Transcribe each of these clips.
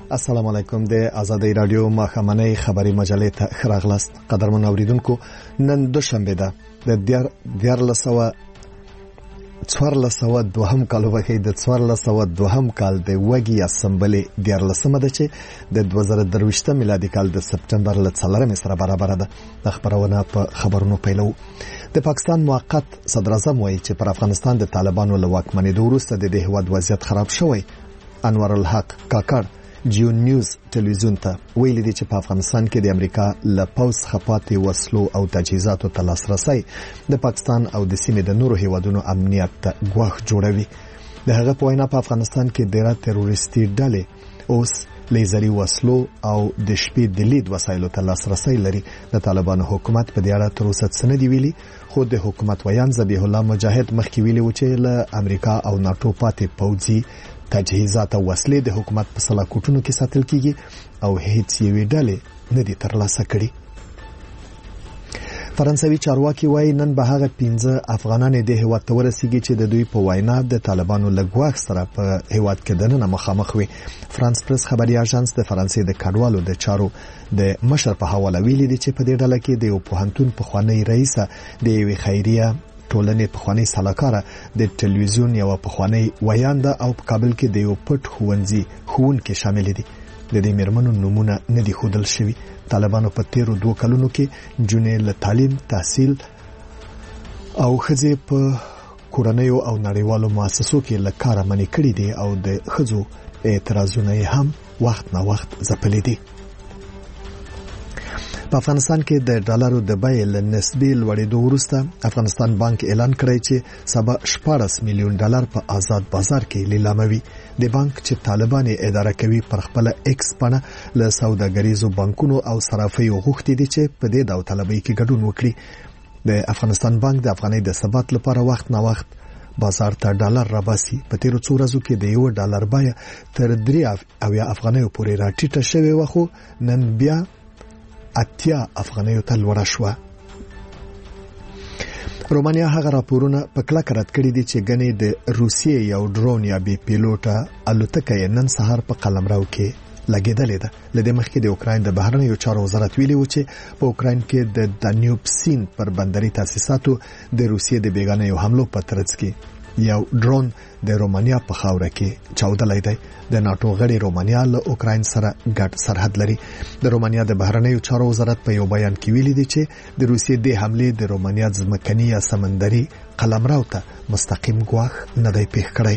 السلام علیکم د آزادۍ رادیو ماخامنۍ خبری مجلې ته خراغلاست. قدرمن اوریدونکو، نن دوشنبه ده د 1402 کال وخت د 1402 کال د وګي اسمبلی 14 ده چې د 2023 میلادي کال د سپټمبر ل 4 سره برابر ده. د خبرونه په خبرونو پیلو. د پاکستان موقت صدر اعظم وایي چې پر افغانستان د طالبانو له واکمنۍ وروسته د هیواد وضعیت خراب شوی. انور الحق کاکړ جیو نیوز ټلویزیون ته ویلي دي چې په افغانستان کې د امریکا له پوځ خپاتې وسلو او تجهیزاتو ته لاسرسي د پاکستان او د سیمې د نورو هیوادونو امنیت ته ګواښ جوړوي. د هغه په وینا په افغانستان کې ډېر تروریستي ډلې اوس لیزري وسلو او د شپې د لید وسایلو ته لاسرسي لري. د طالبانو حکومت په دې اړه تر اوسه څه نه دی ویلي، خو د حکومت ویان ذبیح الله مجاهد مخکې ویلي و چې له امریکا او ناتو پاتې پوځي تجهیزات او وسلې د حکومت په سلاکوټونو کې ساتل کیږي او هیڅ یوې ډلې نه دي ترلاسه کړي. فرانسوي چارواکي وایي نن به هغه 15 افغانان د هیواد ته ورسیږي چې د دوی په وینا د طالبانو له ګواښ سره په هیواد کې دننه مخامخ وي. فرانس پریس خبري اژانس د فرانسې د کډوالو د چارو د مشر په حواله ویلي دي چې په دې ډله کې د یو پوهنتون پخوانی رئیس د یوې خیریه ټولنې پخوانی سلاکاره د ټلویزیون یو پخوانی ویانده او په کابل کې د یو پټ ښوونکي شامل دي. د دې مرمنو نمونه نه دي ښودل شوي. طالبانو په 13 کلونو کې جنې له تعلیم، تحصیل او ښځې په کورنیو او نړیوالو مؤسسو کې له کاره منې کړي دي او د ښځو اعتراضونه هم وخت نه وخت ځپلي دي. په افغانستان کې د ډالرو د بیې له نسبي لوړېدو وروسته افغانستان بانک اعلان کړی چې سبا 14 میلیون ډالر په آزاد بازار کې لیلاموي. د بانک چې طالبان اداره کوي پر خپل ایکس پاڼه له سوداګریزو بانکونو او صرافیو غوښتي دي چې په دې داوطلبۍ کې ګډون وکړي. د افغانستان بانک د افغانۍ د ثبات لپاره وخت نه وخت بازار ته ډالر راباسي. په تیرو څو ورځو کې د $1 بیه تر 3 افغانیو پورې راټیټه شوې و، خو نن بیا 80 افغانیو ته لوړه شوه. رومانیا هغه راپورونه په کلکه رد کړي دي چې ګنې د روسیې یو ډرون یا بي پیلوټه الوتکه نن سهار په قلمرو کې لګیدلې ده. لدې مخکې د اوکراین د بهرنیو چارو وزارت ویلي و چې په اوکراین کې د دانیوب سیند پر بندري تاسیساتو د روسیې د بیګانه حملو په ترڅ کې یو ډرون د رومانیا په خاوره کې چاودلې دی. د ناتو غړي رومانیا له اوکراین سره ګډ سرحد لري. د رومانیا د بهرنیو چارو وزارت په یو بیان کې ویلي دی چې د روسیې د حملې د رومانیا ځمکني یا سمندري قلمرو ته مستقیم ګواښ نه دی پیښ کړی.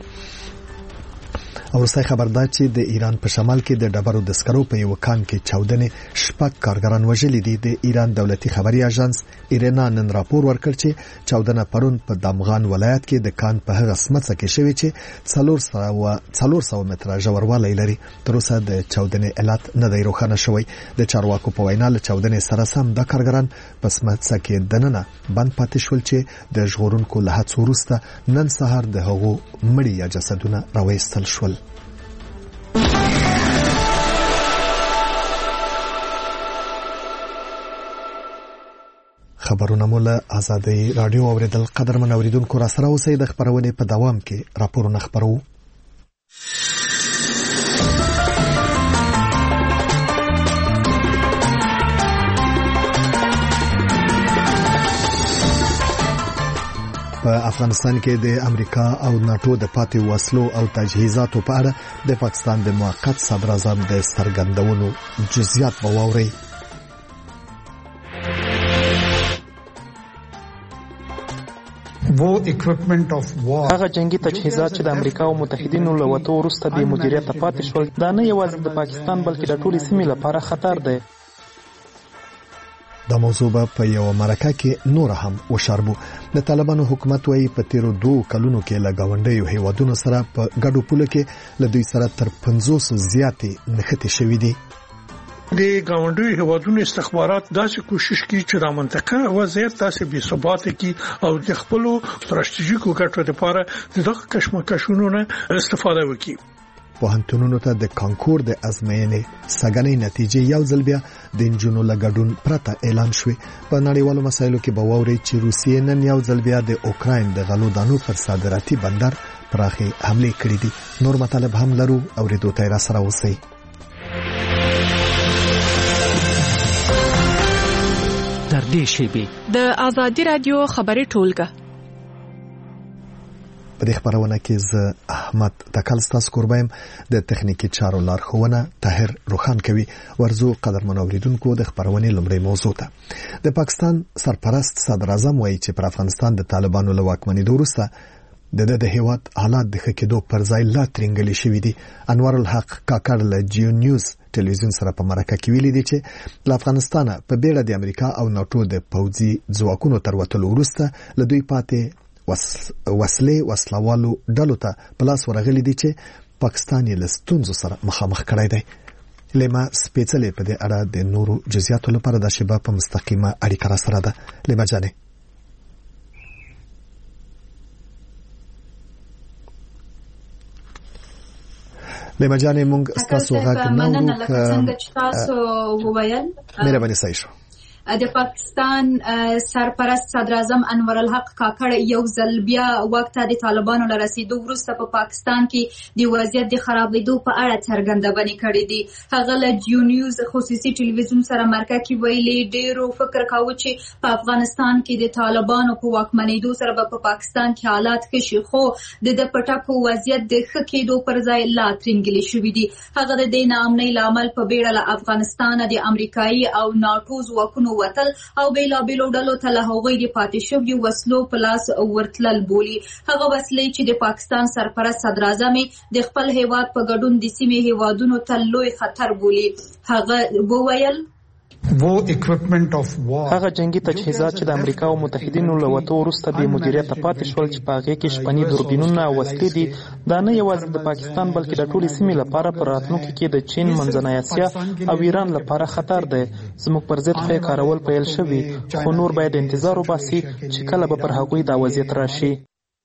او وروستی خبر دا چې د ایران په شمال کې د ډبرو د سکرو په یو کان کې چاودنې 6 کارګران وژلي دي. د ایران دولتي خبري اژانس ایرنا نن راپور ورکړ چې چاودنه پرون په دامغان ولایت کې د کان په هغه سمڅه کې شوې چې 400 متره ژوروالی لري. تر اوسه د چاودنې علت نه دی روښانه شوی. د چارواکو په وینا له چاودنې سره سم د کارګران په سمڅه کې دننه بند پاتې شول چې د ژغورونکو له هڅو وروسته نن سهار د هغو مړي یا جسدونه راوېستل شول. خبرونه مولا آزادۍ رادیو اوریدل. قدرمن اوریدونکو را سره اوسئ. د خبرونې په دوام کې راپورونه خبرو. په افغانستان کې د امریکا او ناتو د پاتې وسلو او تجهیزاتو په اړه د پاکستان د موقت صدر اعظم د څرګندونو جزئیات واوري. هغه جنگي تجهیزات چې د امریکا او متحدینو له وټو وروسته د مدیریت پاتې شول، دا نه یوازې د پاکستان بلکې د ټولې سیمې لپاره خطر دی. دا موضوع په یو مرکه کې نور هم وشاربو. د طالبانو حکومت وايي په 13 کلونو کې له گاونډیو هیوادونو سره په ګډو پولو کې له دوی سره تر 500 زیاتې نښتې شوې دي. د گاونډیو هیوادونو استخبارات داسې کوشش کوي چې د منطقه وضعیت داسې بې ثبات کی او د خپل ستراتیژیکو ګټو لپاره دغه کشمکشونو نه استفاده وکړي. پوهنتونونو ته د کانکور د ازموینې سګنې نتیجې یو ځل بیا د انجونو لګډون پرته اعلان شوې. په نړیوالو مسایلو کې به واوري چې روسیې نن یو ځل بیا د اوکراین د غلو دانو پر صادراتي بندر پراخي حمله کړې دي. نور مطالب هم لرو، اوریدو ته را سره اوسئ. نږدې شیبې د آزادي رادیو خبري ټولګه. په دې خبرونه کې زه احمد تکل ستاسو کوربایم، د تخنیکی چارو لارښوونه طاهر روخان کوي. ورزو قدرمن اوریدونکو د خبرونې لومړی موضوع ته. د پاکستان سرپرست صدر اعظم وایي چې پر افغانستان د طالبانو له واکمنۍ وروسته د هیواد حالات د ښه کېدو پر ځای لا ترنګلې شوي دي. انور الحق کاکړ له جیو نیوز ټلویزیون سره په مرکه کې ویلي دي چې له افغانستان په بیړه د امریکا او ناتو د پوځي ځواکونو تر وتلو وروسته له دوی پاتې وسلوالو ډلو ته په لاس ورغلي دي چې پاکستان یې له ستونزو سره مخامخ کړی دی. لیما سپیڅلې په دې اړه د نورو جزئیاتو لپاره د شبا په مستقیمه اړیکه را سره ده. لیما جانې لیما جانې مونږ ستاسو غږ نه اورو که څنګه چې تاسو وویل مهرباني صحیح شو. د پاکستان سرپرست صدر اعظم انور الحق کاکړ یو ځل بیا وخت د طالبانو له رسیدو وروسته په پاکستان کې د وضعیت د خرابېدو په اړه څرګندونه کړې دي. هغه له جیو نیوز خصوصي ټلویزیون سره مرکه کې ویلي ډېرو فکر کاوه چې په افغانستان کې د طالبانو په واکمنېدو سره په پاکستان کې حالات ښه شي، خو د پټکو وضعیت د ښه کېدو پر ځای لا ترنګلې شوي دي. هغه د دې ناامنۍ لامل په بیړه له افغانستان د امریکایي او ناتو ځواکونو وتل او بیلابیلو ډلو ته له هغوی د پاتې شویو وسلو په لاس ورتلل بولي. هغه وسلې چې د پاکستان سرپرست صدر اعظم د خپل هیواد په ګډون د سیمې هیوادونو ته لوی خطر بولي. هغه وویل هغه جنگي تجهیزات چې د امریکا او متحدینو له وتو وروسته بې مدیریته پاتې شول چې په هغې کې شپني دوربینونه او وسلې دي، دا نه یوازې د پاکستان بلکې د ټولې سیمې لپاره په راتلونکي کې د چین، منځنۍ اسیا او ایران لپاره خطر دی. زموږ پر ضد خو کارول پیل شوي، خو نور باید انتظار وباسي چې کله به پر هغوی دا وضعیت راشي.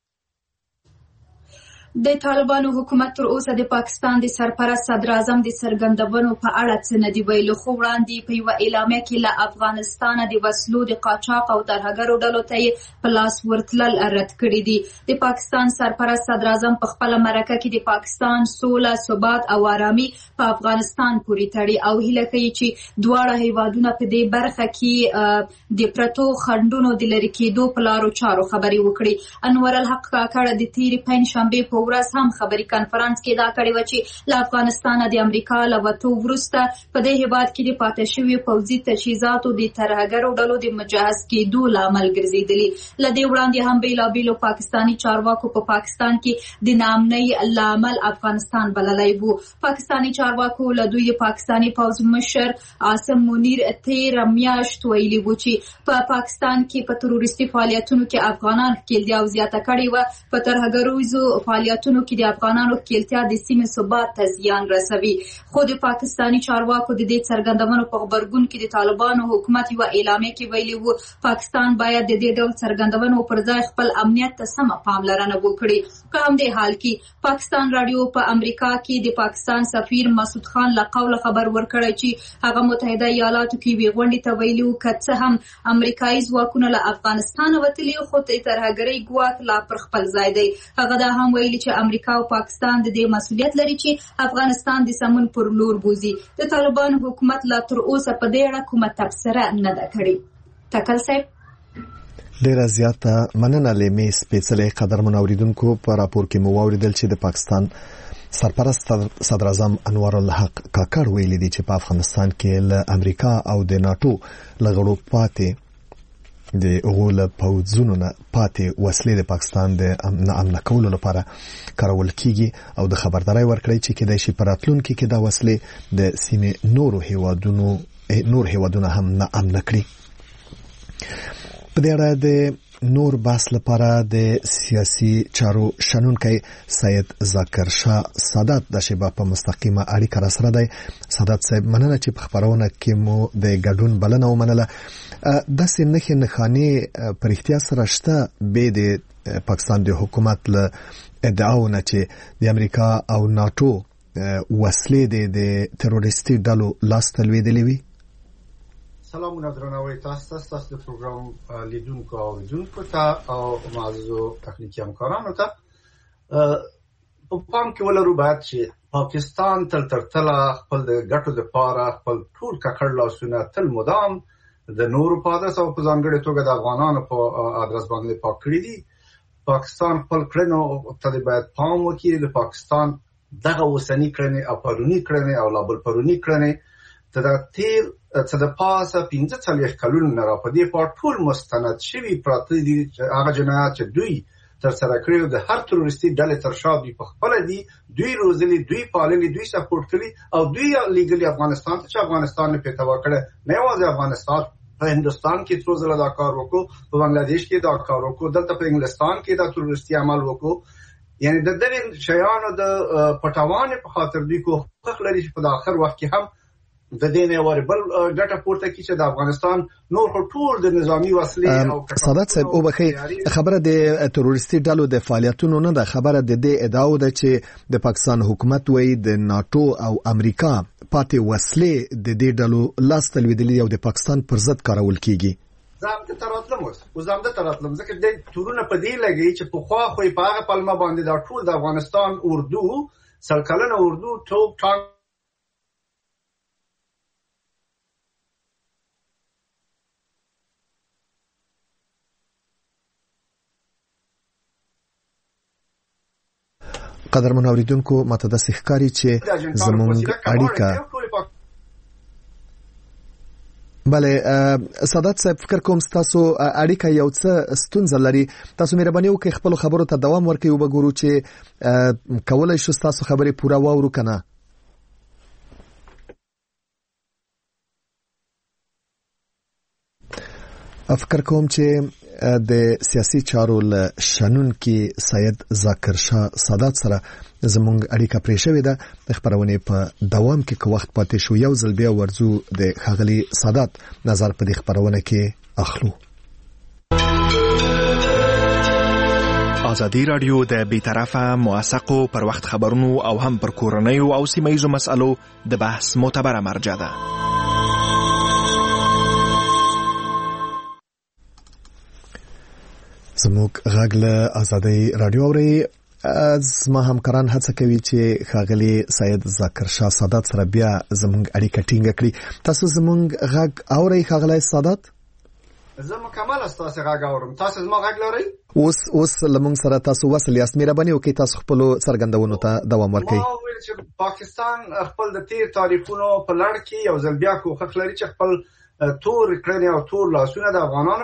د طالبانو حکومت تر اوسه د پاکستان د سرپرست صدر اعظم د څرګندونو په اړه څه نه دی ویلي، خو وړاندې په یوه اعلامیه کې له افغانستانه د وسلو د قاچاق او ترهګرو ډلو ته یې په لاس ورتلل رد کړي دي. د پاکستان سرپرست صدر اعظم په خپله مرکه کې د پاکستان سوله، ثبات او آرامي په افغانستان پورې تړي او هیله کوي چې دواړه هیوادونه په دې برخه کې د پرتو خنډونو د لرې کېدو په لارو چارو خبرې وکړي. انور الحق کاکړ د تېرې پنجشنبې په ورځ هم خبري کانفرنس کې دا کړی و چې له افغانستانه د امریکا له وتو وروسته په دې هیواد کې د پاتې شویو پوځي تجهیزاتو د ترهګرو ډلو د مجهز کېدو لامل ګرځېدلي. له دې وړاندې هم بیلابیلو پاکستاني چارواکو په پاکستان کې د ناامنۍ لامل افغانستان بللی و. پاکستاني چارواکو له دوی د پاکستاني پوځ مشر عاصم منیر تېره میاشت ویلي و چې په پاکستان کې په تروریستي فعالیتونو کې افغانان ښکیلتیا زیاته کړې وه. په ترهګریزو فعالیتونو کې د افغانانو ښکیلتیا د سیمې ثبات ته زیان رسوي. خو د پاکستاني چارواکو د دې څرګندونو په غبرګون کې د طالبانو حکومت یوه اعلامیه کې ویلي و پاکستان باید د دې ډول څرګندونو پر ځای خپل امنیت ته سمه پاملرنه وکړي. په همدې حال کې پاکستان راډیو په امریکا کې د پاکستان سفیر مسعود خان له قوله خبر ورکړی چې هغه متحده ایالاتو کې یوې غونډې ته ویلي و که څه هم امریکایي ځواکونه له افغانستانه وتلي خو د ترهګرۍ ګواښ لا پر خپل ځای دی. هغه دا هم ویلي چې امریکا او پاکستان د دې مسؤلیت لري چې افغانستان د سمون پر لور بوزي. د طالبانو حکومت لا تر اوسه په دې اړه کومه تبصره نه ده کړې. تکل صاحب ډیره زیاته مننه لیمې سپیڅلې قدرمن اوریدونکو. په راپور کې مو واوریدل چې د پاکستان سرپرست صدر اعظم انور الحق کاکړ ویلي دي چې په افغانستان کې له امریکا او د ناتو لغړو پاتې د غول پوځونو نه پاتې وسلې د پاکستان د امن کولو لپاره کارول کیږي او د خبرداري ورکړي چې کېدای شي په راتلونکي کې دا وسلې د سیمې نور هیوادونو هم نه امن کړي. په دې اړه د نور بحث لپاره د سیاسي چارو شنونکی سید ذاکر شاه سادات د شبا په مستقیمه اړیکه را سره دی. سادات صاحب مننه چې په خبرونه کې مو د ګډون بلنه ومنله. داسې نښې نښانې په رښتیا سره شته به د پاکستان د حکومت له ادعاونه چې د امریکا او ناتو وسلې د تروریستي ډلو لاس ته لوېدلې وي؟ سلامونه درناوی تاسو د پروګرام لیدونکو او اوریدونکو ته او معززو تخنیکی همکارانو ته. په پام کې ولرو باید چې پاکستان تل خپل د ګټو لپاره خپل ټول ککړ لاسونه تل مدام د نورو په ادرس او په ځانګړي توګه د افغانانو په ادرس باندې پاک کړی دي. پاکستان خپل کړنو ته باید پام وکړي. د پاکستان دغه اوسنی کړنې او پرونی کړنې او لا بل پرونی کړنې ته د تیر څه د پاسه 45 کلونو نه راپدې په ټول مستند شوي پراته دي. هغه جنایات چې دوی تر سره کړی د هر تروریستي ډلې تر شا دوی په خپل دي، دوی روزلي، دوی پاللي، دوی سپورټ کړي او دوی لیګلي افغانستان ته چې افغانستان نه پیتاوا کړي. نه یوازې افغانستان، په هندستان کې څو ځله دا کار وکړو، په بنگلاديش کې دا کار وکړو، دلته په انګلستان کې دا تروریستي عمل وکړو. یعنی د دې شیانو د پټوانې په خاطر دوی کوښښ لري چې په آخر وخت کې هم د دې نه وربل ګټه پورته کړي چې د افغانستان نور ټول د نظامی وسلې او سادات صاحب او بخي خبره د تروریستي ډلو د فعالیتونو نه ده، خبره د دې ادعا ده چې د پاکستان حکومت وایي د ناتو او امریکا پاتې وسلې د دې ډلو لاس تلویدلې او د پاکستان پر ضد کارول کیږي. زم ته تراتلم او زم ته تراتلم ځکه د تورونه په دې لګي چې په خوا خو په هغه پلمه باندې دا ټول د افغانستان اردو سرکلنه اردو ټوپ ټاک قدرمن اوریدونکو ماته د ښکاری چې زمونږ اړیکه بله سادات صاحب فکر کوم تاسو اړیکه یو څه ستونزه لري. تاسو مهرباني وکړئ خپل خبرو ته دوام ورکړئ او وګورو چې کولای شو تاسو خبرې پوره واورو کنه. فکر کوم چې د سیاسي چارو له شنن کې سید ذاکر شاه سادات سره زمونږ اړیکه پرې شوې ده. د خبرونې په دوام کې که وخت پاتې شو یو ځل بیا ورځو د ښاغلي سادات نظر په دې خبرونه کې اخلو. ازادي رادیو د بیطرفه موثقو پر وخت خبرونو او هم پر کورنیو او سیمه‌ییزو مسألو د بحث معتبره مرجع ده. زموږ غږ له ازادي رادیو اوري. زما همکاران هڅه کوي چې ښاغلي سید ذاکر شاه سادات سره بیا زموږ اړیکه ټینګه کړي. تاسو زموږ غږ اورئ ښاغلی سادات؟ زه مکمل تاسو غږ اورم. تاسو زما غږ لرئ؟ اوس لمونږ سره تاسو وصل یاست. مهرباني وکړئ تاسو خپل څرګندونو ته دوام ورکړئ. ما ویل چې پاکستان خپل د تیر تاریخونو په لړ کې یو ځل بیا کوښښ لري چې خپل تور کړنې او تور لاسونه د افغانانو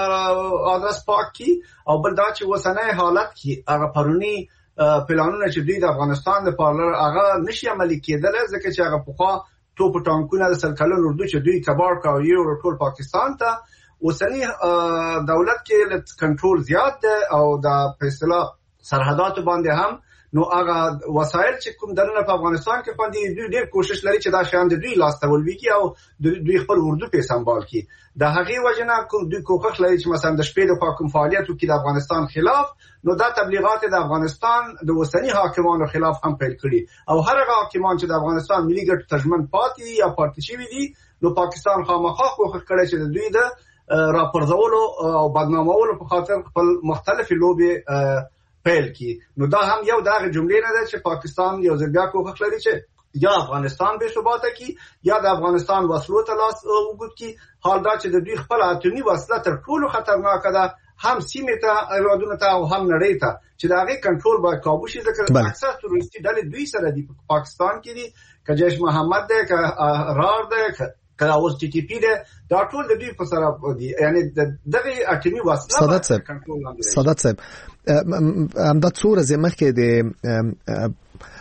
په ادرس پاک کی او بل دا چې وسنۍ حالت کې هغه پرونی پلانونه چې دوی د افغانستان لپاره هغه نشي عملي کېدل ځکه چې هغه په خوا توپ ټانکونه د سرکلن اردو چې دوی کبار کاوه یو ټول پاکستان ته وسنۍ دولت کې کنټرول زیات ده او د فیصله سرحدات باندې هم نو هغه وسایل چې کوم دنه په افغانستان کې باندې دوی ډېر کوشش لري چې دا شان د دوی لاس ته ولوي او دوی خپل اردو په سمبال کی. د هغې وجنه دوی کوښښ لري چې مثلا د شپې د حکومت فعالیت وکړي د افغانستان خلاف. نو دا تبلیغات د افغانستان د وسنۍ حاکمانو خلاف هم پیل کړي او هر هغه حاکمان چې د افغانستان ملي ګټو تضمن پاتې یا پاتې شوي دي نو پاکستان خامخا کوښښ کړی چې د دوی د راپرځولو او بدنامولو په خاطر خپل مختلفې لوبې پیل کی. نو دا هم یو دغه جملې نه ده چې پاکستان یو ځل بیا کوښښ لري چې یا افغانستان به ثبات کی یا د افغانستان وسلو ته لاس وګد کی. حال دا چې د دوی خپل اتمی وسله تر ټولو خطرناکه ده هم سیمه ته ایوادونه ته او هم نړۍ ته چې دا غي کنټرول باید قابو شي ځکه اکثر تروریستي ډلې دوی سره دي په پاکستان کې دي که جیش محمد ده که رار ده که اوس ټي ټي پی ده دا ټول د دوی په سره دي. یعنی دغه اتمی وسله سادات صاحب همدا څو ورځې مخکې د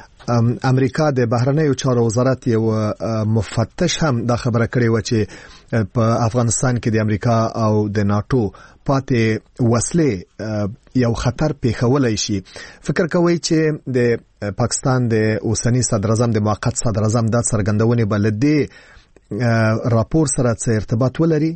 امریکا د بهرنیو چارو وزارت یو مفتش هم دا خبره کړې و چې په افغانستان کې د امریکا او د ناتو پاتې وسلې یو خطر پیښولای شي. فکر کوي چې د پاکستان د اوسنی صدر اعظم د موقت صدر اعظم د څرګندونې بلدي راپور سره څه ارتباط ولري؟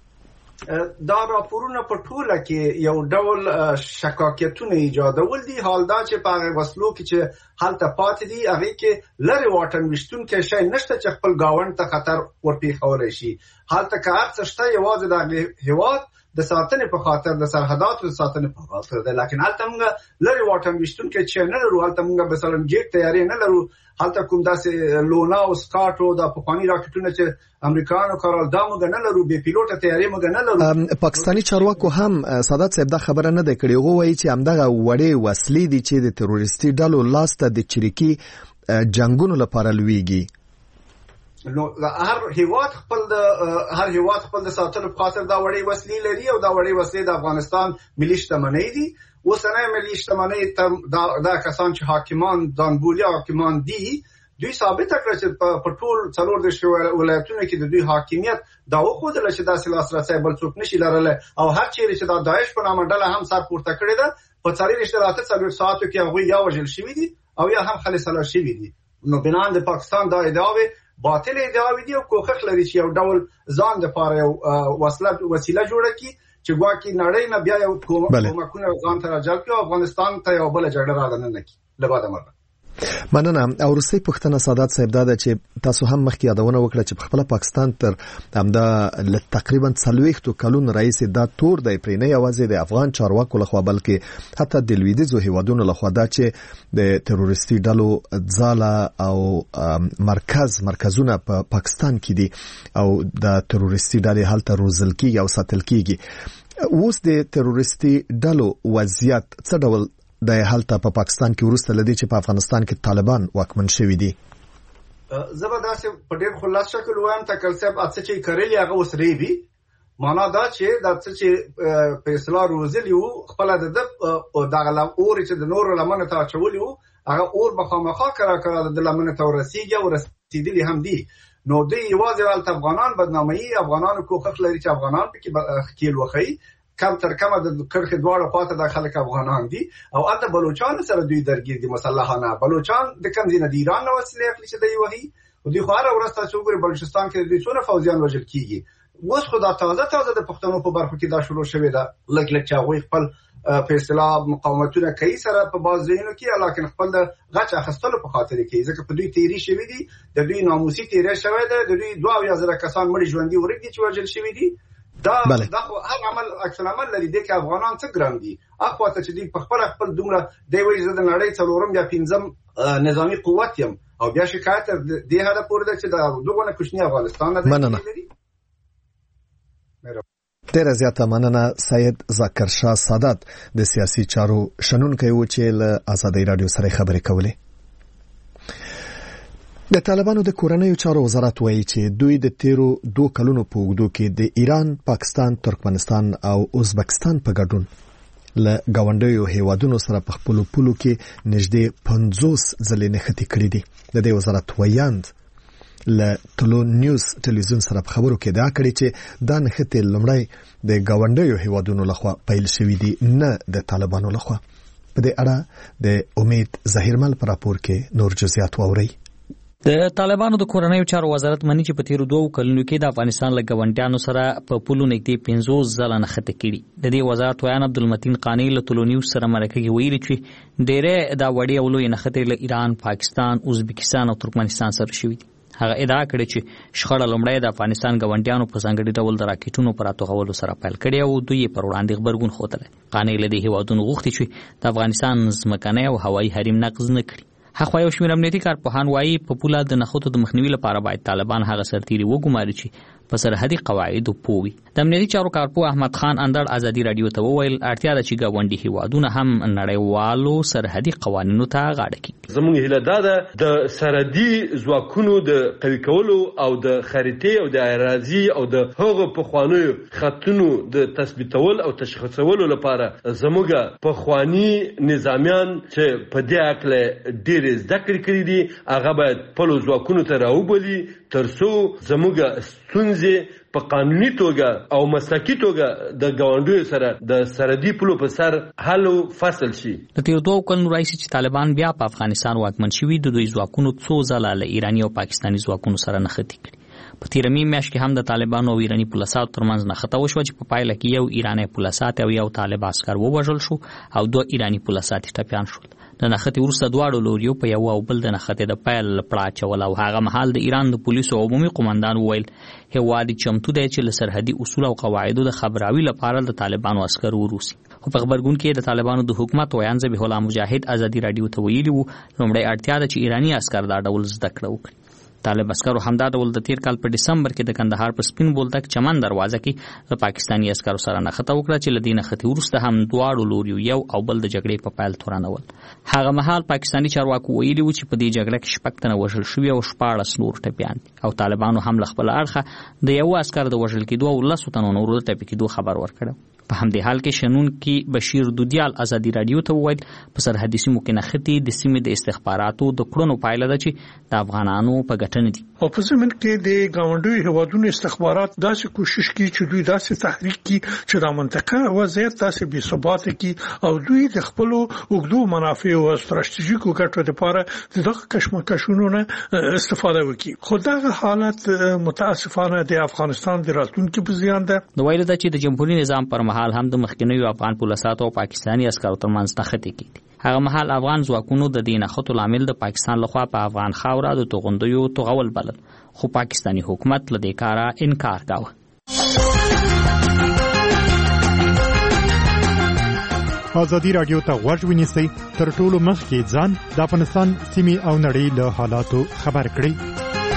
دا راپورونه په ټوله کې یو ډول شکاکیتونه ایجادول دي. حال دا چې په هغه وسلو کې چې حالت پاتې دي هغه کې لری واټن وشتون کې شي نشته چې خپل گاوند ته خطر ورپېښول شي. حالت که هر څه شته یوازې د هیواد د ساتنې په خاطر د سرحداتو د ساتنې په خاطر ده. لکه هلته موږ لري واټن وشتون کې چې نه لرو، هلته موږ مثلا جیټ تیاری نه لرو، هلته کوم داسې لونا او سکاټو د پخوانی راکټونه چې امریکایانو کارول دا موږ نه لرو، بې پیلوټه تیاری موږ نه لرو. پاکستاني چارواکو هم سادات صاحب دا خبره نه ده کړې، هغه وایي چې همدغه وړې وسلې دي چې د تروریستي ډلو لاسته د چریکي جنگونو لپاره لویږي. نو هر هیواد خپل د ساتلو په خاطر دا وړې وسلې لري او دا وړې وسلې د افغانستان ملي شتمنۍ دي. اوسنۍ ملي شتمنۍ دا کسان چې حاکمان دانګولي حاکمان دي دوی ثابت کړ چې په ټول 14 ولایتونو کې د دوی حاکمیت دا وخوده چې دا لاسرسي بل څوک نشي لرله او هر چیرې چې دا داعش په نامه ډله هم سر پورته کړی ده په 4 ساعتو کې هغه یا وژل شوی دي او یا هم خلاص شوی دي. نو بنان د پاکستان دا ادعاوی باطل ادعاوی دي او کوښښ لري چې یو ډول ځان د پاره یو وسیله جوړه کړي چې ګواکې نړۍ نه بیا یو کومکونه ځان ته راجلب کړي او افغانستان ته یو بل جګړه راغله کړي. لباده مرګ مننه. او وروستۍ پوښتنه سادات صاحب دا ده چې تاسو هم مخکې یادونه وکړه چې په خپل پاکستان تر همدا تقریبا 40 کلونو رئیس دا تور دی پرې نه یوازې د افغان چارواکو لخوا بلکې حتی د لویدیځو هیوادونو لخوا دا چې د تروریستي ډلو ځاله او مرکزونه په پاکستان کې دي او د تروریستي ډلې هلته روزل کیږي او ساتل کیږي. اوس د تروریستي ډلو وضعیت څه ډول د هلته په پاکستان کې ورسته لدی چې په افغانستان کې طالبان واکمن شوي دي؟ زبردست په ډېر خلاص شکل وایم تکل صاحب اڅ چې کړلی هغه اوس ریبي معنا دا چې د څه چې په اصلاح روزلی وو خپل د دغه اور چې د نور لمنه ته چولی وو هغه اور بخامخا کړه د لمنه ته ورسیږي او رسیدلی هم دي. نو دوی یوازې ولته افغانان بدنامي افغانانو کوښښ لري چې افغانان پکې خېل وخی کم تر کمه د کرخې دواړه خواته د خلک افغانان دي او اته بلوچستان سره دوی درګیر دي مسلحانه. بلوچستان د کم دینه د ایران نو وسیله اخلي چې دی وਹੀ او دوی خو هر ورځ تاسو وګورئ بلوچستان کې دوی څونه فوجیان وژل کیږي. اوس خو دا تازه د پښتنو په برخو کې دا شروع شوې ده لکه چې هغه خپل په اصطلاح مقاومتونه کوي سره په بازارونو کې لکه خپل د غچ اخستلو په خاطر کې ځکه په دوی تیری شوی دي د دوی ناموسي تیری شوی ده د دوی 2000 کسان مړي ژوندۍ ورګي چې وژل شوی دي. دا هر عمل اکثر عمل لري د افغانان څخه ګرام دي اخواته چې دی په خپل دومره دی وایي زه د نړۍ څلورم یا پنځم نظامی قوت یم او بیا شکایت دی هدا پورې ده چې دا دوغه کوچنی افغانستان نه دی. ډېر زیاته مننه سید ذکر شاه سادات د سیاسي چارو شنونکی و چې له آزادۍ رادیو سره خبرې کولې. د طالبانو د کورنیو چارو وزارت وایي چې دوی د تیرو 2 کلونو په اوږدو کې د ایران، پاکستان، ترکمنستان او ازبکستان په ګډون له ګاونډیو هیوادونو سره په خپلو پولو کې نږدې 50 ځلې نښتې کړې دي. د دې وزارت ویاند له ټلو نیوز ټلویزیون سره په خبرو کې دا کړی چې دا نښتې لومړی د ګاونډیو هیوادونو لخوا پیل شوې دي نه د طالبانو لخوا. په دې اړه د امید ظهیرمل په راپور کې نور جزئیات واورئ. د طالبانو د کورنیو چارو وزارت مني چې په تیرو 2 کلونو کې د افغانستان له ګاونډیانو سره په پولو نږدې 50 ځله نښتې کړي. د دې وزارت ویان عبدالمتین قانی له ټلو نیوز سره مرکه کې ویلي چې ډېرې دا وړې او لویې نښتې له ایران، پاکستان، ازبکستان او ترکمنستان سره شوي دي. هغه ادعا کړې چې شخړه لومړی د افغانستان ګاونډیانو په ځانګړي ډول د راکټونو پر اتوغولو سره پیل کړې او دوی پر وړاندې غبرګون ښودلی. قانی له دې هیوادونو غوښتي چې د افغانستان ځمکنی او هوایي حریم نقض نه کړي. هغه یو شمېر امنیتي کارپوهان وایي په پوله د نښتو د مخنیوي لپاره باید طالبان هغه سرتیري وګماري چې په سرحدي قواعدو پوه وي. د امنیتي چارو کارپوه احمد خان اندړ ازادي رادیو ته وویل اړتیا ده چې ګاونډي هیوادونه هم نړیوالو سرحدي قوانینو ته غاړه کړي. زموږ هیله دا ده د سرحدي ځواکونو د قوي کولو او د خریطې او د اراضي او د هغو پخوانیو خطونو د تثبیتول او تشخیصولو لپاره زموږ پخوانی نظامیان چې په دې اړه ډېر زده کړې دي هغه باید خپلو ځواکونو ته راوبلي ترڅو زموږ ستونزې په قانوني توګه او مسلکي توګه د ګاونډیو سره د سرحدي پولو په سر حل او فصل شي. د تیرو 2 کلونو راهیسې چې طالبان بیا په افغانستان واکمن شوي د دوی ځواکونو څو ځله له ایراني او پاکستاني ځواکونو سره نښتې کړي. په تیره میاشت کې هم د طالبانو او ایراني پولیسو ترمنځ نښته وشوه چې په پایله کې یو ایراني پولیس او یو طالب عسکر ووژل شو او 2 ایراني پولیس ټپیان شول. د نښتې وروسته دواړو لوریو په یو او بل د نښتې د پیل پړه اچول او هغه مهال د ایران د پولیسو عمومي قومندان وویل هیواد چمتو دی چې له سرحدي اصول او قواعدو د خبراوي لپاره د طالبانو عسکر وروسي. خو په خبرګون کې د طالبانو د حکومت ویان ذبیح الله مجاهد ازادي رادیو ته ویلي وو لومړی اړتیا ده چې ایراني عسکر دا ډول زده کړه وکړي. طالب عسکرو همدا ډول د تیر کال په ډسمبر کې د کندهار په سپین بولدک چمن دروازه کې د پاکستاني عسکرو سره نښته وکړه چې له دې نښتې وروسته هم دواړو لوریو یو او بل د جګړې په پیل تورنول. هغه مهال پاکستاني چارواکو ویلي وو چې په دې جګړه کې 6 تنه وژل شوي او 14 نور ټپیان دي او طالبانو هم له خپل اړخه د یو عسکر د وژل کېدو او 10 تنو نورو د ټپي کېدو خبر ورکړ. په همدې حال کې شنون کې بشیر دودیال ازادي رادیو ته وویل په سرحدي سیمو کې نښتې د سیمې د استخباراتو د کړنو پایله ده چې د افغانانو په ګټنه دي. او په زمين کې د ګاونډي هیوادونو استخبارات داسې کوشش کوي چې دوی داسې تحریک کوي چې د منطقه وضعیت داسې بې ثبات کوي او دوی د خپل اوږدو منافع او ستراتیژیکو ګټو لپاره دغه کشمکشونو نه استفاده وکړي. خو دغه حالت متاسفانه د افغانستان د راتلونکي په زیان ده. نو ویل دا چې د جمهوریت نظام پر مهال هم د مخکینیو افغان پولیساتو او پاکستاني عسکرو ترمنځ نښتې کېدې. هغه مهال افغان ځواکونو د دې نښتو لامل د پاکستان لخوا په افغان خاوره د توغندیو توغول بلل خو پاکستاني حکومت له دې کاره انکار کاوه. ازادي رادیو ته غوږ ونیسئ تر ټولو مخکې ځان د افغانستان سیمې او نړۍ له حالاتو خبر کړئ.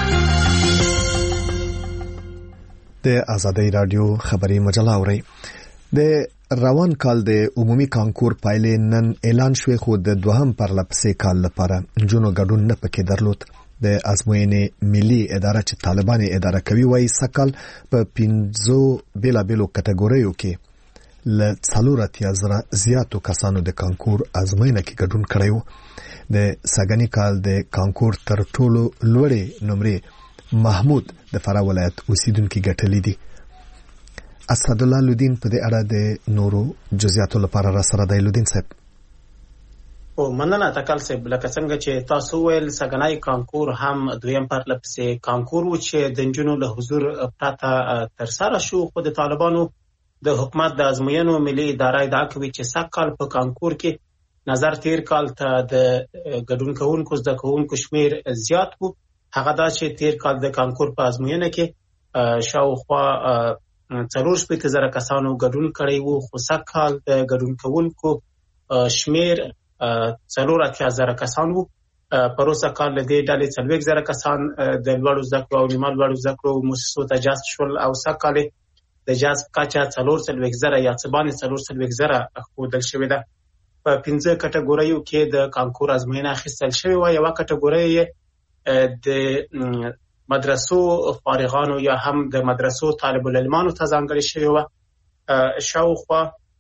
د ازادي رادیو خبري مجله اورئ. د روان کال د عمومي کانکور پایلې نن اعلان شوې خو د دوهم پرلپسې کال لپاره جنو ګډون نه پکې درلود. د ازموینې ملي اداره چې طالبان اداره کوي وايي سکل په 15 بیلابیلو کټګوریو کې ل 4 زیاتو کسانو د کانکور ازموینه کې ګډون کړی وو. د ساګنی کال د کانکور تر ټولو لوړې نمرې محمود د فراه ولایت اوسیدونکو ګټلې دي. اسد الله لودین په دې اړه د نورو جزئیاتو لپاره را سره دی. لودین صاحب او مننه تکل صاحب لکه څنګه چې تاسو ویل سګنای کانکور هم دویم پرلپسې کانکور و چې د جنونو له حضور پراته تر سره شو. خو د طالبانو د حکومت د ازموینو ملي اداره ادعا کوي چې سکل په کانکور کې نظر تیر کال ته د ګډون کوونکو زده کوونکو شمیر زیات وو. هغه دا چې تیر کال د کانکور په ازموینه کې شاوخوا 4,000 کسانو ګډون کړی وو خو سکل د ګډون کوونکو شمیر 4,000 کسان وو. پروسه کال له دې ډلې 4,000 کسان د لوړو زده کړو او نیمه لوړو زده کړو مؤسسو ته جذب شول او سکل د جذب کچه 4,000 یا څبانې 4,000 ښودل شوې ده. په 15 کټګوریو کې د کانکور ازموینه اخیستل شوې و. یو کټګوري د مدرسو فارغانو یا هم د مدرسو طالب العلمانو ته ځانګړې شوې و. شاوخوا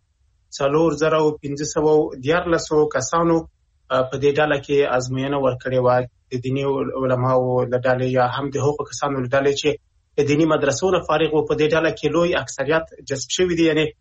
4,514 کسانو په دې ډله کې ازموینه ورکړې و. د دیني علماو له ډلې یا هم د حقوقو کسانو له ډلې چې د دیني مدرسو نه فارغ و. په دې ډله کې لوی اکثریت جذب شوي دي، یعنی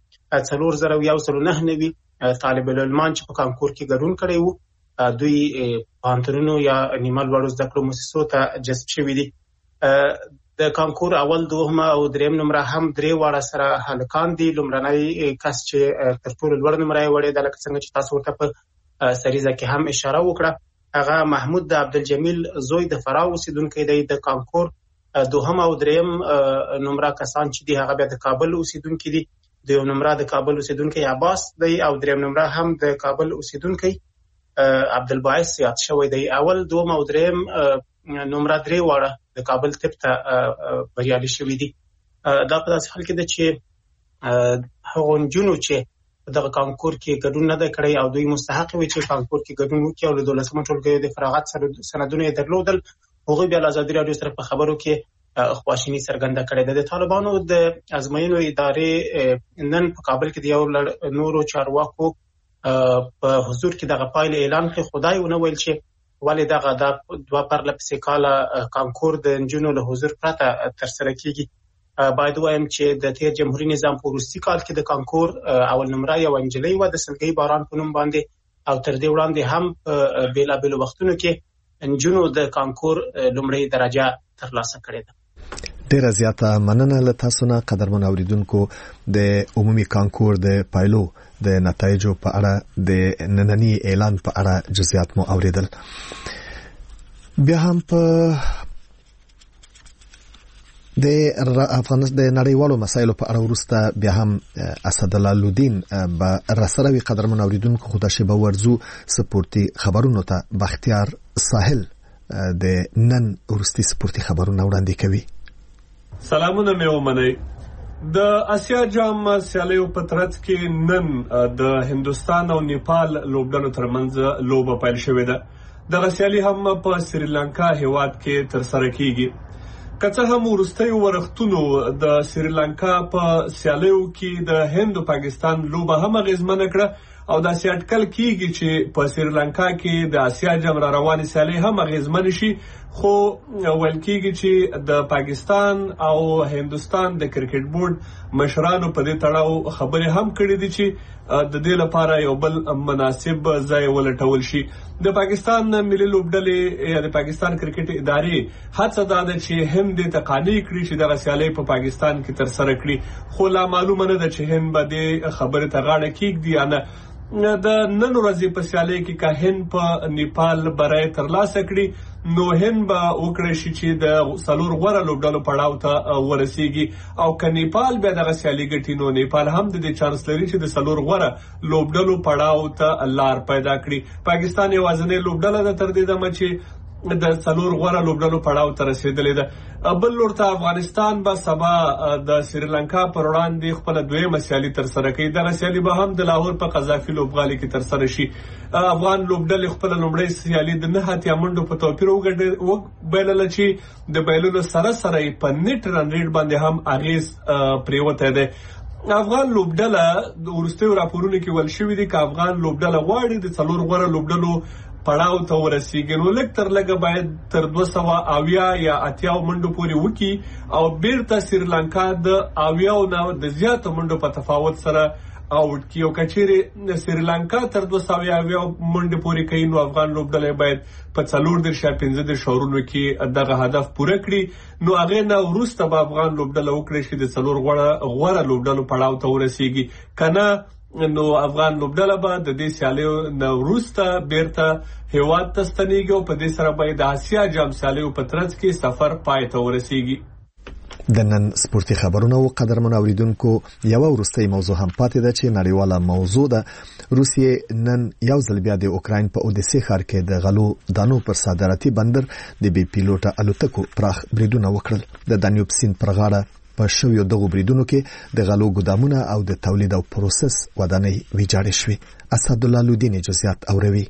4,199 طالب العلمان چې په کانکور کې ګډون کړی وو دوی پوهنتونونو یا نیمه لوړو زده کړو مؤسسو ته جذب شوي دي. د کانکور اول دوهم او دریم نمره هم درې واړه سره هلکان دي. لومړنی کس چې تر ټولو لوړ نمره یې وړې ده لکه څنګه چې تاسو ورته په سریزه کې هم اشاره وکړه هغه محمود د عبدالجمیل زوی د فراه اوسیدونکی دی. د کانکور دوهم او دریم نمره کسان چې دي هغه بیا د کابل اوسیدونکي دي. د یو نمره د کابل اوسیدونکی عباس دی او دریم نمره هم د کابل اوسیدونکی عبدالباعث یاد شوی دی. اول دوم او دریم نمره درې واړه د کابل طب ته بریالي شوي دي. دا په داسې حال کې ده چې هغو نجونو چې دغه کانکور کې ګډون نه دی کړی او دوی مستحق وي چې کانکور کې ګډون وکړي او له 12مه ټولګیو د فراغت سندونه یې درلودل هغوی بیا له ازادي راډیو سره په خبرو کې خواشیني څرګنده کړې ده. د طالبانو د ازموینو ادارې نن په کابل کې د یو نورو چارواکو په حضور کې دغه پایلې اعلان کړې. خدای ونه ویل چې ولې دغه د دوه پرلپسې کاله کانکور د نجونو له حضور پرته ترسره کیږي. باید وایم چې د تیر جمهوریت نظام په وروستي کال کې د کانکور اول نمره یو نجلۍ وه د سلګۍ باران په نوم باندې او تر دې وړاندې هم په بیلابیلو وختونو کې نجونو د کانکور لومړۍ درجه ترلاسه کړې ده. ډیره زیاته مننه له تاسو نه قدرمن اوریدونکو. د عمومي کانکور د پایلو د نتایجو په اړه د نننی اعلان په اړه جزئیات مو اوریدل. بیا هم په د افغانستان د نړیوالو مسایلو په اړه ورسته بیا هم اسدالله لودین به رسره وی قدرمن اوریدونکو خو د شبه ورزو سپورتي خبرونو ته بختیار ساحل د نن ورستي سپورتي خبرونه وړاندې کوي. سلامونه مې ومنئ. د اسیا جام سیالیو په ترڅ کې نن د هندوستان او نیپال لوبډلو ترمنځ لوبه پیل شوې ده. دغه سیالي هم په سریلانکا هیواد کې ترسره کیږي. که څه هم وروستیو ورښتونو د سریلانکا په سیالیو کې د هند او پاکستان لوبه هم اغیزمنه کړه او دا اټکل کیږي چې په سریلانکا کې د اسیا جام را روانې سیالي هم اغیزمن شي، خو ویل کیږي چې د پاکستان او هندوستان د کرکټ بورډ مشرانو په دې تړاو خبرې هم کړې دي چې د دې لپاره یو بل مناسب ځای ولټول شي. د پاکستان ملي لوبډلې یا د پاکستان کرکټ ادارې هڅه ده چې هند ته قانع کړي چې دغه سیالي په پاکستان کې ترسره کړي، خو لا معلومه نه ده چې هند به دې خبرې ته غاړه کېږدي یا نه. د نن ورځې په سیالۍ کې که هند په نیپال بری ترلاسه کړي نو هند به وکړی شي چې د 4 غوره لوبډلو پړاو ته ورسیږي، او که نیپال بیا دغه سیالي ګټي نو نیپال هم د دې چانس لري چې د 4 غوره لوبډلو پړاو ته لار پیدا کړي. پاکستان یوازینۍ لوبډله ده تر دې دمه چې د 4 غوره لوبډلو پړاو ته رسیدلې ده. بل لور ته افغانستان به سبا د سریلانکا پر وړاندې خپل دویمه سیالي ترسره کوي. دغه سیالي به هم د لاهور په قذافي لوبغالي کې ترسره شي. افغان لوبډلې خپل لومړی سیالي د 9 اتیا منډو په توپیر وبایلله چې د بایللو سره سره په نیټ رن ریټ باندې هم اغیز پریوتی دی. افغان لوبډله د وروستیو راپورونو کې ویل شوي دي که افغان لوبډله غواړي د 4 غوره لوبډلو پړاو ته ورسیږي نو لږ تر لږه باید تر 280 یا 80 منډو پورې وکړي او بیرته سریلانکا د 80 نه د زیاتو منډو په تفاوت سره آوټ کړي. او که چیرې سریلانکا تر 280 منډې پورې کوي نو افغان لوبډله باید په 4 یا 15 اورونو کې دغه هدف پوره کړي. نو هغه نه وروسته به افغان لوبډله وکړي چې د 4 غوره لوبډلو پړاو ته ورسیږي، کنه نو افغان لوبډله به د دې سیالیو نه وروسته بیرته هیواد ته ستنیږي او په دې سره به د اسیا جام سیالیو په ترڅ کې سفر پای ته ورسیږي. د نن سپورتي خبرونه او قدرمن اوریدونکو یو وروستۍ موضوع هم پاتې ده چې نړیواله موضوع ده. روسیې نن یو ځل بیا د اوکراین په اودیسې ښار کې د غلو دانو پر صادراتي بندر د بې پیلوټه الوتکو پراخ بریدونه وکړل. د دانیوب سیند پر غاړه په شویو دغو بریدونو کې د غلو ګدامونه او د تولید او پروسس ودانۍ ویجاړې شوې. اسدالله لودین جزئیات اوروي.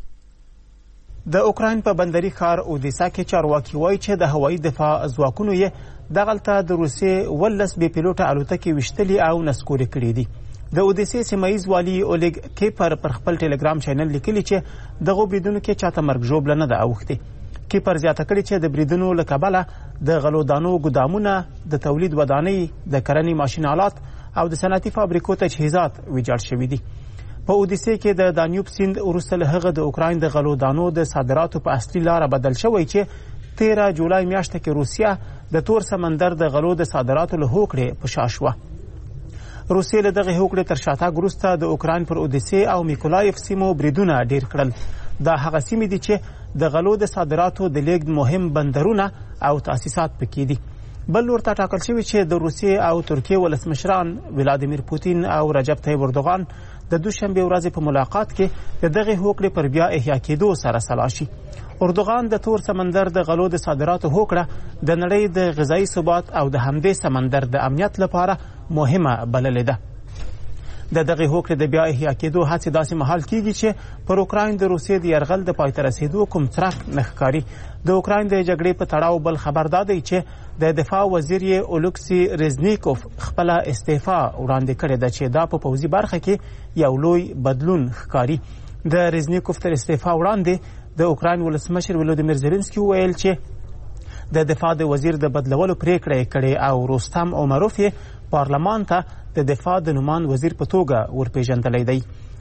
د اوکراین په بندري ښار اودیسا کې چارواکي وایي چې د هوایي دفاع ځواکونو یې دغلته د روسیې 12 بې پیلوټه الوتکې ویشتلي او نسکورې کړي دي. د اودیسې سیمایي والي اولیګ کیپر پر خپل ټلګرام چینل لیکلي چې دغه بریدونو کې چاته مرګ ژوبله نه ده اوښتې. کیپر زیاته کړي چې د بریدونو له کبله د غلو دانو ګدامونه، د تولید ودانۍ، د کرنې ماشین آلات او د صنعتي فابریکو تجهیزات ویجاړ شوي دي. په اودیسې کې د دانیوب سیند وروسته له هغه د اوکراین د غلو دانو د صادراتو په اصلي لاره بدل شوی چې 13 جولای میاشته کې روسیه د تور سمندر د غلو د صادراتو له هوکړې په شا شوه. روسیې له دغه هوکړې تر شاتګ وروسته د اوکراین پر اودیسې او میکولایف سیمو بریدونه ډیر کړل. دا هغه سیمې دي چې د غلو د صادراتو د لیږد مهم بندرونه او تاسیسات پکې دي. بل لور ته ټاکل شوي چې د روسیې او ترکیې ولسمشران ولادیمیر پوتین او رجب طیب اردوغان د دوشنبه ورځې په ملاقات کې د دغه هوکړې پر بیا احیا کېدو سره سلا شي. اردوغان د تور سمندر د غلو د صادراتو هوکړه د نړۍ د غذایي ثبات او د همدې سمندر د امنیت لپاره مهمه بللې ده. د دغه هوکړې د بیا احیا کېدو هڅې داسې مهال کیږي چې پر اوکراین د روسیې د یرغل د پای ته رسېدو کوم څرک نه ښکاري. د اوکراین د جګړې په تړاو بل خبر دا دی چې د دفاع وزیر یې اولکسی رزنیکوف خپل استعفا وړاندې کړې ده چې دا په پوځي برخه کې یو لوی بدلون ښکاري. د رزنیکوف تر استعفا وړاندې د اوکراین ولسمشر ولودیمیر زيلنسکي ویل چې د دفاع د وزیر د بدلولو پریکړه کړې او روستم عمروف پارلمان ته د دفاع د نومان وزیر په توګه ورپېژندلی دی.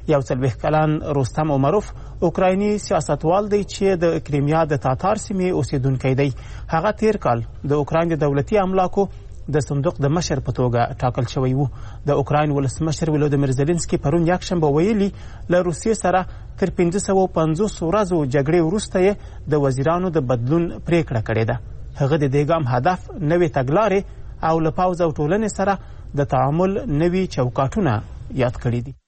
40 کلن رستم عمروف اوکرایني سیاستوال دی چې د کریمیا د تاتار سیمې اوسیدونکی دی. هغه تیر کال د اوکراین د دولتي املاکو د صندوق د مشر په توګه ټاکل شوی وو. د اوکراین ولسمشر ولودیمیر زيلنسکي پرون یکشنبه ویلي له روسیې سره تر 550 ورځو جګړې وروسته د وزیرانو د بدلون پریکړه کړې ده. هغه د دې ګام هدف نوې تګلارې او له پوځ او ټولنې سره د تعامل نوي چوکاټونه یاد کړي دي.